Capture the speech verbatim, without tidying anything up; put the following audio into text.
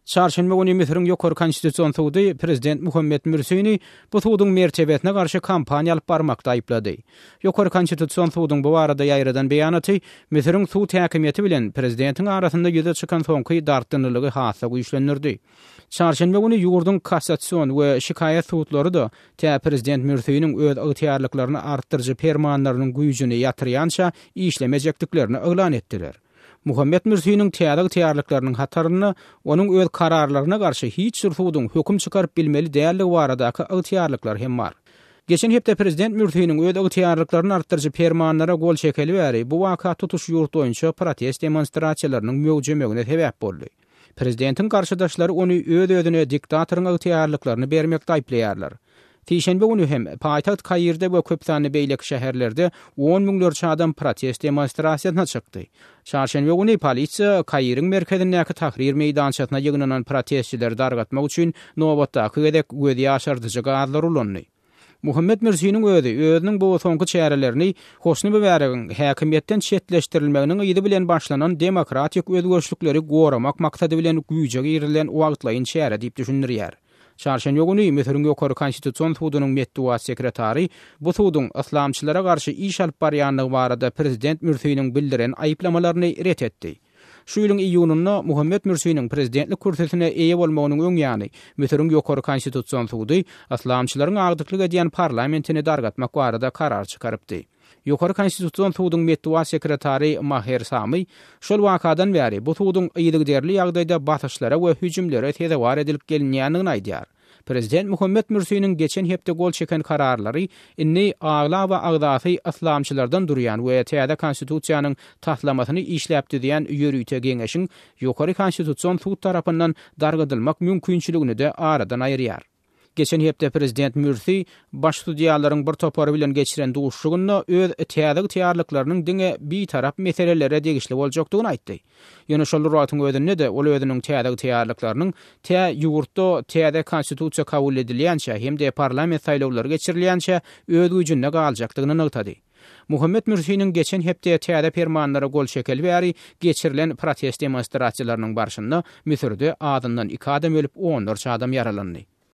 Çarşamba günü Misriň ýokary konstitusiýon sudy prezident Muhammed Mursiýni bu sudyň mertebetine garşy kampaniýa alyp barmakda aýplady. Ýokary konstitusiýon sudyň bu barada ýaýradan beýanaty Misriň suд häkimiýeti bilen prezidentiň arasynda ýüze çykan soňky dartynlygy hassa güýçlendirdi. Çarşamba günü ýurduň kassasiýon we şikaýat sudlary da tä prezident Mursiýniň öz ygtyýarlyklaryny artdyrjy fermanlarynyň güýjüni ýatyrýança işlemejekdiklerini elan etdiler. Muhammed Mursiýniň täze ygtyýarlyklarynyň hataryny onuň öz kararlaryna garşy hiç bir sudyň hökm çykaryp bilmeli dälligi baradaky ygtyýarlyklar hem bar. Geçen hepde prezident Mursiýniň öz ygtyýarlyklaryny artdyrjy fermanlara gol çekeli bäri bu waka tutuş ýurt boýunça protest demonstrasiýalarynyň möwjemegine sebäp boldy. Prezidentiň garşydaşlary ony öz-özüne diktatoryň ygtyýarlyklaryny bermekde aýplaýarlar. Tişenbe günü hem paýtaht Kaýyrda we köpsany beýlek şäherlerde on miňlerçe adam protest demonstrasiýasyna çykdy. Çarşamba günü polisiýa Kaýryň merkezindäki tahrir meýdançasyna ýygnanan protestçileri dargatmak üçin nobatdaky gedek gözi ýaşardyjy gazlar ulandy. Muhammed Mursiýniň özi özüniň bu soňky çärelerini hoşnuň berýän häkimiýetden çetleşdirilmeginiň ýyly bilen başlanan demokratik özgörçlükleri goramak maksady bilen güýje girilen wagtlaýyn çäre diýip düşünýär. Çarşamba günü Misriň ýokary konstitusiýon sudynyň medduwa sekretary bu sudyň islamçylara garşy iş alyp barýanlygy barada prezident Mursiýniň bildiren aýplamalaryny ret etdi. Şu ýylyň iýununda Muhammed Mursiýniň prezidentlik kürsüsine eýe bolmagynyň öňýany Misriň ýokary konstitusiýon sudy islamçylaryň agdyklyk edýän parlamentini dargatmak barada karar çykarypdy. Ýokary konstitusiýon sudyň medduwa sekretary Maher Samy şol wakadan bäri bu sudyň ýylyk derli ýagdaýda batyşlara we hüjümlere tezewar edilip gelinýändigini aýdýar. Prezident Muhammed Mursiýniň geçen hepde gol çeken kararlary inni agla we agdasy islamçylardan durýan we täze konstitusiýanyň taslamasyny işläpdi diýen ýörüýte geňeşiň ýokary konstitusiýon sud tarapyndan dargadylmak mümkinçiligini de aradan aýyrýar. Geçen hepde prezident Mursiy baş sudiýalaryň bir topary bilen geçiren duşugyny öz täze ygtyýarlyklarynyň diňe bir tarap meselelere degişli boljakdygyny aýtdy. Ýöne şol raýatyň özünde de ol özüniň täze ygtyýarlyklarynyň tä ýurtda täze konstitusiýa kabul edilýänçe hemde parlament saýlawlary geçirilýänçe öz güýjünde galjakdygyny ýetdi. Muhammed Mursiýniň geçen hepde täze fermanlara gol çekeli bäri geçirilen protest demonstrasiýalarynyň barşynda Misirde adından iki adam ölüp on dört adam yaralandy.